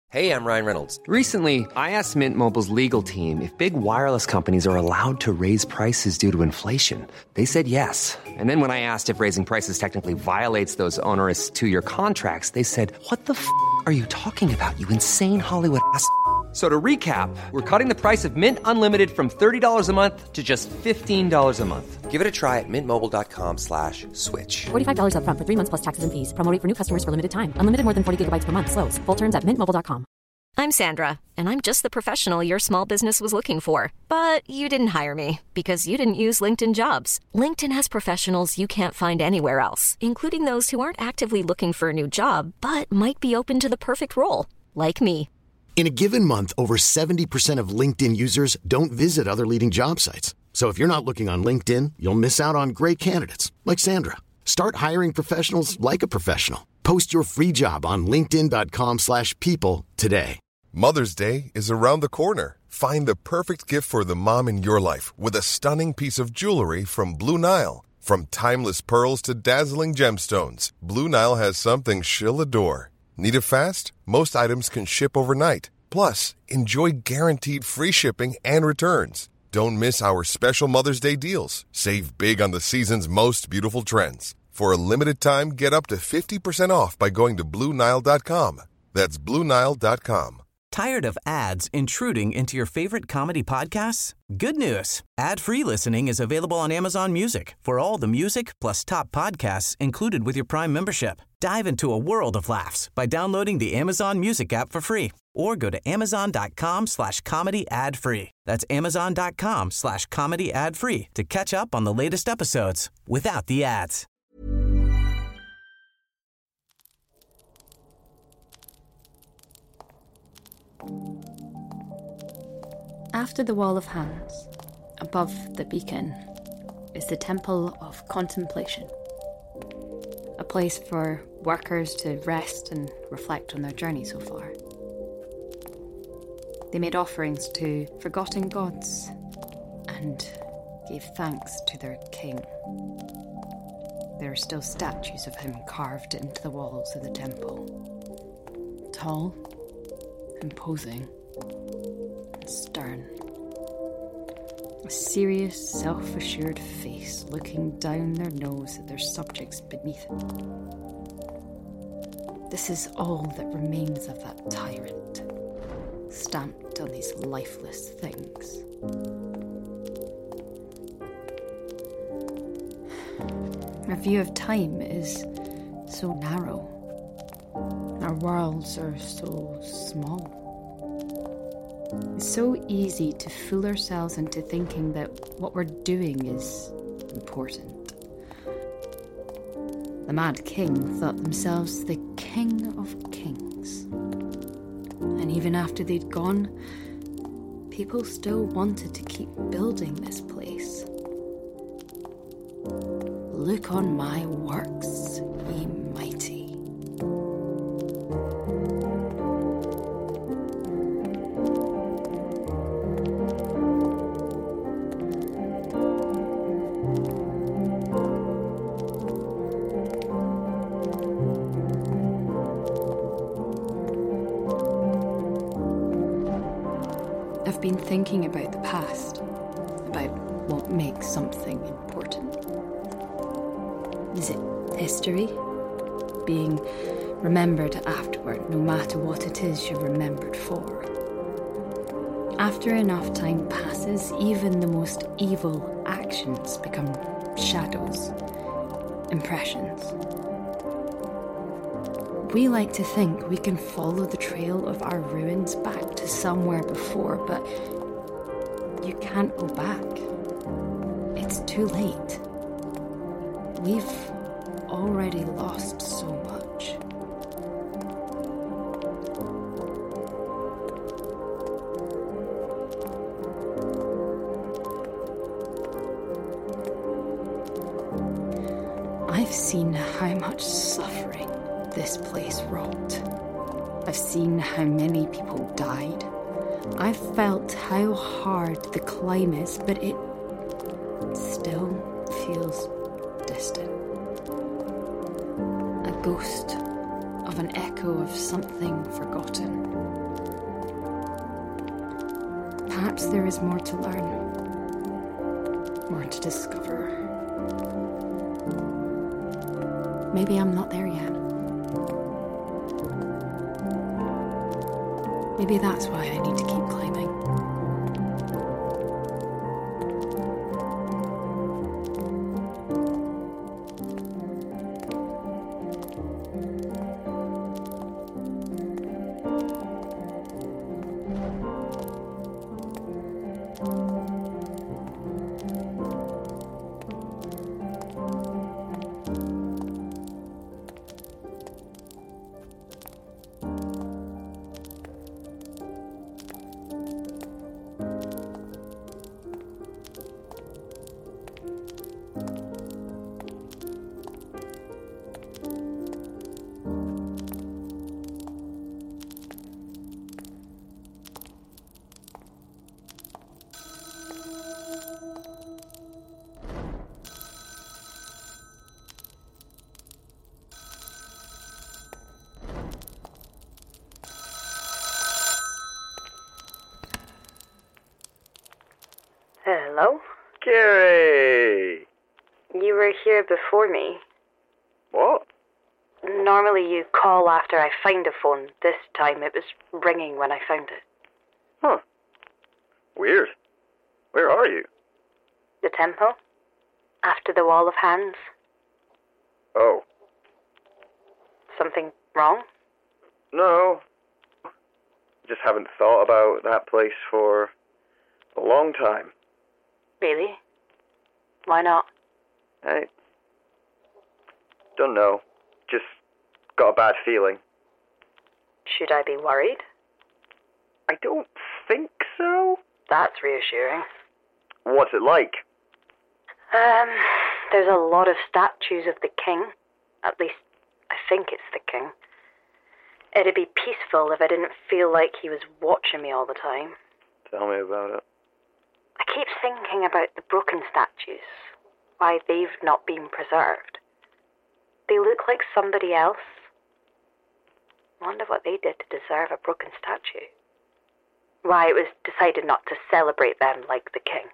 Hey, I'm Ryan Reynolds. Recently, I asked Mint Mobile's legal team if big wireless companies are allowed to raise prices due to inflation. They said yes. And then when I asked if raising prices technically violates those onerous two-year contracts, they said, "What the f*** are you talking about, you insane Hollywood ass?" So to recap, we're cutting the price of Mint Unlimited from $30 a month to just $15 a month. Give it a try at mintmobile.com/switch. $45 up front for 3 months plus taxes and fees. Promo rate for new customers for limited time. Unlimited more than 40 gigabytes per month. Slows full terms at mintmobile.com. I'm Sandra, and I'm just the professional your small business was looking for. But you didn't hire me because you didn't use LinkedIn Jobs. LinkedIn has professionals you can't find anywhere else, including those who aren't actively looking for a new job, but might be open to the perfect role, like me. In a given month, over 70% of LinkedIn users don't visit other leading job sites. So if you're not looking on LinkedIn, you'll miss out on great candidates like Sandra. Start hiring professionals like a professional. Post your free job on linkedin.com/people today. Mother's Day is around the corner. Find the perfect gift for the mom in your life with a stunning piece of jewelry from Blue Nile. From timeless pearls to dazzling gemstones, Blue Nile has something she'll adore. Need it fast? Most items can ship overnight. Plus, enjoy guaranteed free shipping and returns. Don't miss our special Mother's Day deals. Save big on the season's most beautiful trends. For a limited time, get up to 50% off by going to BlueNile.com. That's BlueNile.com. Tired of ads intruding into your favorite comedy podcasts? Good news. Ad-free listening is available on Amazon Music for all the music plus top podcasts included with your Prime membership. Dive into a world of laughs by downloading the Amazon Music app for free or go to amazon.com/comedy ad-free. That's amazon.com/comedy ad-free to catch up on the latest episodes without the ads. After the Wall of Hands, above the beacon, is the Temple of Contemplation, a place for workers to rest and reflect on their journey so far. They made offerings to forgotten gods and gave thanks to their king. There are still statues of him carved into the walls of the temple, tall, imposing, and stern. A serious, self-assured face looking down their nose at their subjects beneath it. This is all that remains of that tyrant, stamped on these lifeless things. Our view of time is so narrow. Our worlds are so small. It's so easy to fool ourselves into thinking that what we're doing is important. The Mad King thought themselves the king of kings. And even after they'd gone, people still wanted to keep building this place. Look on my works, ye mighty. I've been thinking about the past, about what makes something important. Is it history? Being remembered afterward, no matter what it is you're remembered for. After enough time passes, even the most evil actions become shadows, impressions. We like to think we can follow the trail of our ruins back to somewhere before, but you can't go back. It's too late. We've already lost so much. I've seen how much suffering this place wrought. I've seen how many people died. I've felt how hard the climb is, but it still feels distant. A ghost of an echo of something forgotten. Perhaps there is more to learn, more to discover. Maybe I'm not there yet. Maybe that's why I need to keep climbing. Hello? Gary! You were here before me. What? Normally you call after I find a phone. This time it was ringing when I found it. Huh. Weird. Where are you? The temple? After the wall of hands? Oh. Something wrong? No. Just haven't thought about that place for a long time. Really? Why not? I don't know. Just got a bad feeling. Should I be worried? I don't think so. That's reassuring. What's it like? There's a lot of statues of the king. At least, I think it's the king. It'd be peaceful if I didn't feel like he was watching me all the time. Tell me about it. I keep thinking about the broken statues. Why they've not been preserved. They look like somebody else. Wonder what they did to deserve a broken statue. Why it was decided not to celebrate them like the king.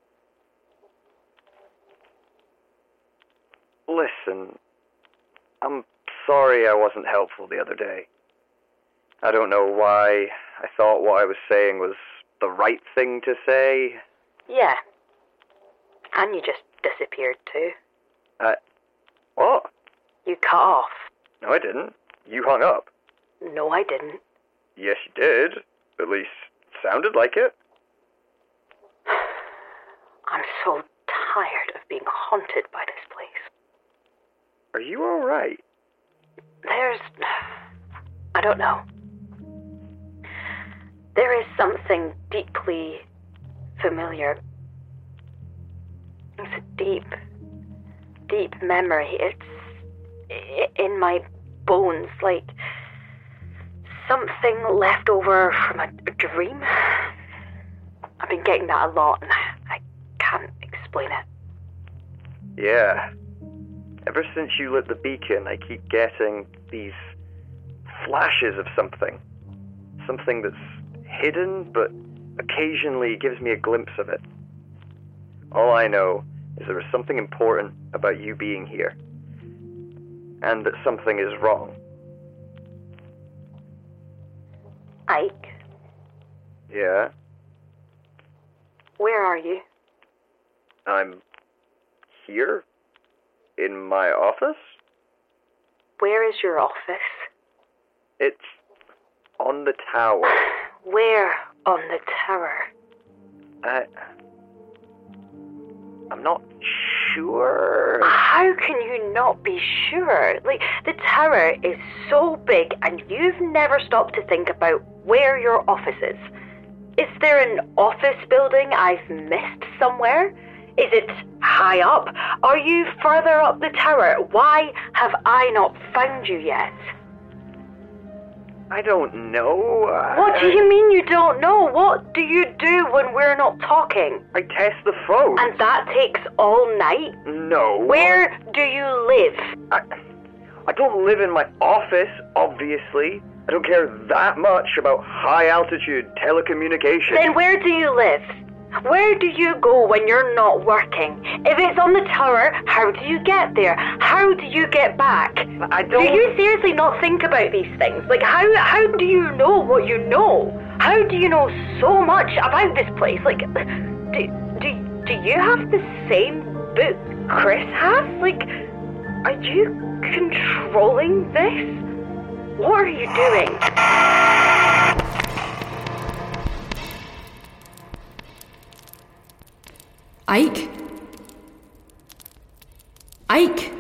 Listen, I'm sorry I wasn't helpful the other day. I don't know why I thought what I was saying was the right thing to say. Yeah. And you just disappeared too. What? You cut off. No, I didn't. You hung up. No, I didn't. Yes, you did. At least, sounded like it. I'm so tired of being haunted by this place. Are you alright? I don't know. There is something deeply familiar. It's a deep, deep memory. It's in my bones, like something left over from a dream. I've been getting that a lot, and I can't explain it. Yeah. Ever since you lit the beacon, I keep getting these flashes of something. Something that's hidden, but occasionally gives me a glimpse of it. All I know is there is something important about you being here. And that something is wrong. Ike? Yeah? Where are you? I'm here? In my office? Where is your office? It's on the tower. Where on the tower? I'm not sure. How can you not be sure? Like, the tower is so big and you've never stopped to think about where your office is. Is there an office building I've missed somewhere? Is it high up? Are you further up the tower? Why have I not found you yet? I don't know. What do you mean you don't know? What do you do when we're not talking? I test the phone. And that takes all night? No. Where do you live? I don't live in my office, obviously. I don't care that much about high-altitude telecommunication. Then where do you live? Where do you go when you're not working? If it's on the tower, how do you get there? How do you get back? I don't... Do you seriously not think about these things? Like, how do you know what you know? How do you know so much about this place? Like, do you have the same book Chris has? Like, are you controlling this? What are you doing? Ike? Ike?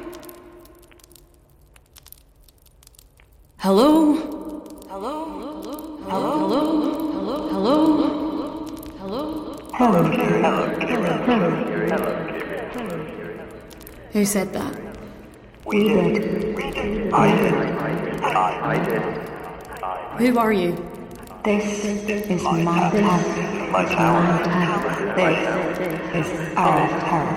Hello? Hello? Hello? Hello? Hello? Who said that? We did. I did. Who are you? This is my tower. My tower. This is our tower.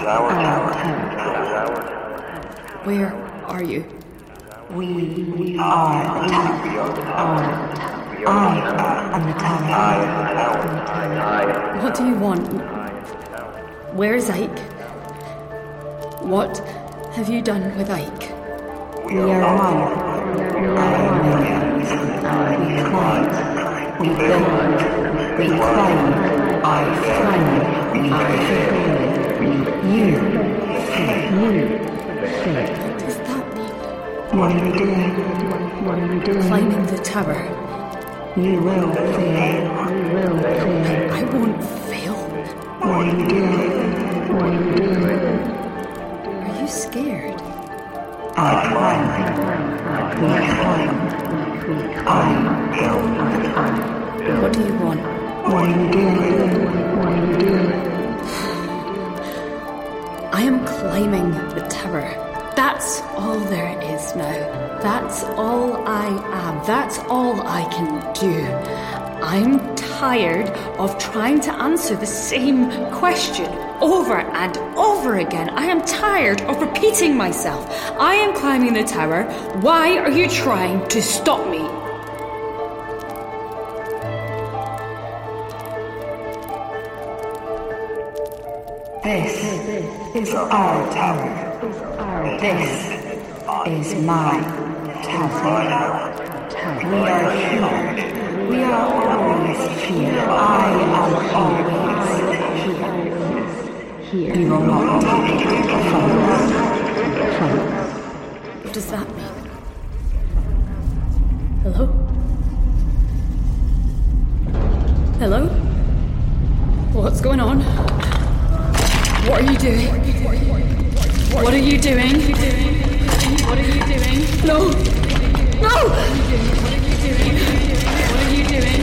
Where are you? We are the tower. I am the tower. What do you want? Where's Ike? What have you done with Ike? We are one. We climb. We build. We climb. I climb. You. What does that mean? What are you doing? What are you doing? Climbing the tower. You will fail. I won't fail. What are you doing? What are you doing? Are you scared? I climb. We climb. I build. What do you want? What are you doing? What are you doing? I am climbing the tower. That's all there is now. That's all I am. That's all I can do. I'm tired of trying to answer the same question over and over again. I am tired of repeating myself. I am climbing the tower. Why are you trying to stop me? This is our tower. This is my tower. We are here. We are always here. I am always here. You will not take it from us. What does that mean? Hello? Hello? What's going on? What are you doing? What are you doing? What are you doing? No! No! What are you doing? What are you doing?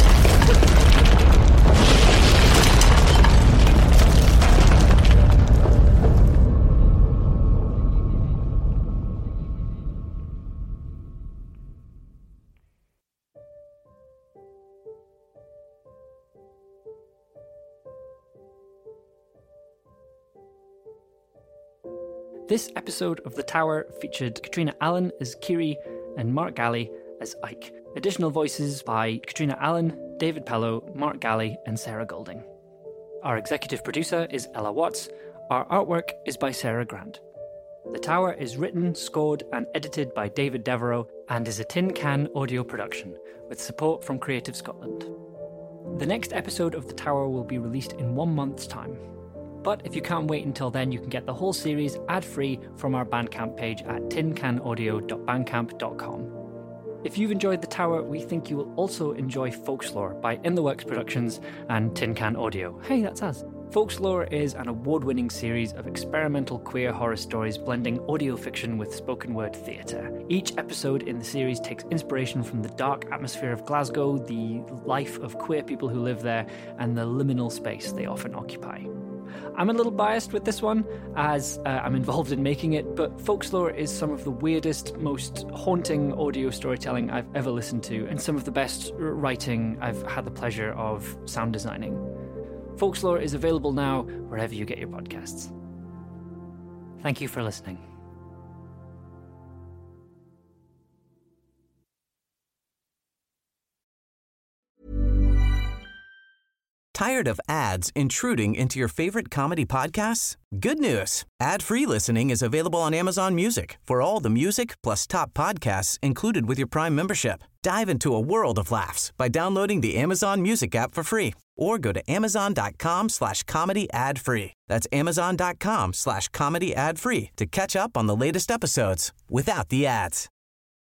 This episode of The Tower featured Katrina Allen as Kiri and Mark Galley as Ike. Additional voices by Katrina Allen, David Pello, Mark Galley, and Sarah Golding. Our executive producer is Ella Watts. Our artwork is by Sarah Grant. The Tower is written, scored, and edited by David Devereaux and is a Tin Can audio production with support from Creative Scotland. The next episode of The Tower will be released in 1 month's time. But if you can't wait until then, you can get the whole series ad-free from our Bandcamp page at tincanaudio.bandcamp.com. If you've enjoyed The Tower, we think you will also enjoy Folklore by In The Works Productions and Tin Can Audio. Hey, that's us. Folklore is an award-winning series of experimental queer horror stories blending audio fiction with spoken word theatre. Each episode in the series takes inspiration from the dark atmosphere of Glasgow, the life of queer people who live there, and the liminal space they often occupy. I'm a little biased with this one, as I'm involved in making it, but Folklore is some of the weirdest, most haunting audio storytelling I've ever listened to, and some of the best writing I've had the pleasure of sound designing. Folklore is available now wherever you get your podcasts. Thank you for listening. Tired of ads intruding into your favorite comedy podcasts? Good news. Ad-free listening is available on Amazon Music for all the music plus top podcasts included with your Prime membership. Dive into a world of laughs by downloading the Amazon Music app for free or go to amazon.com/comedy ad-free. That's amazon.com/comedy ad-free to catch up on the latest episodes without the ads.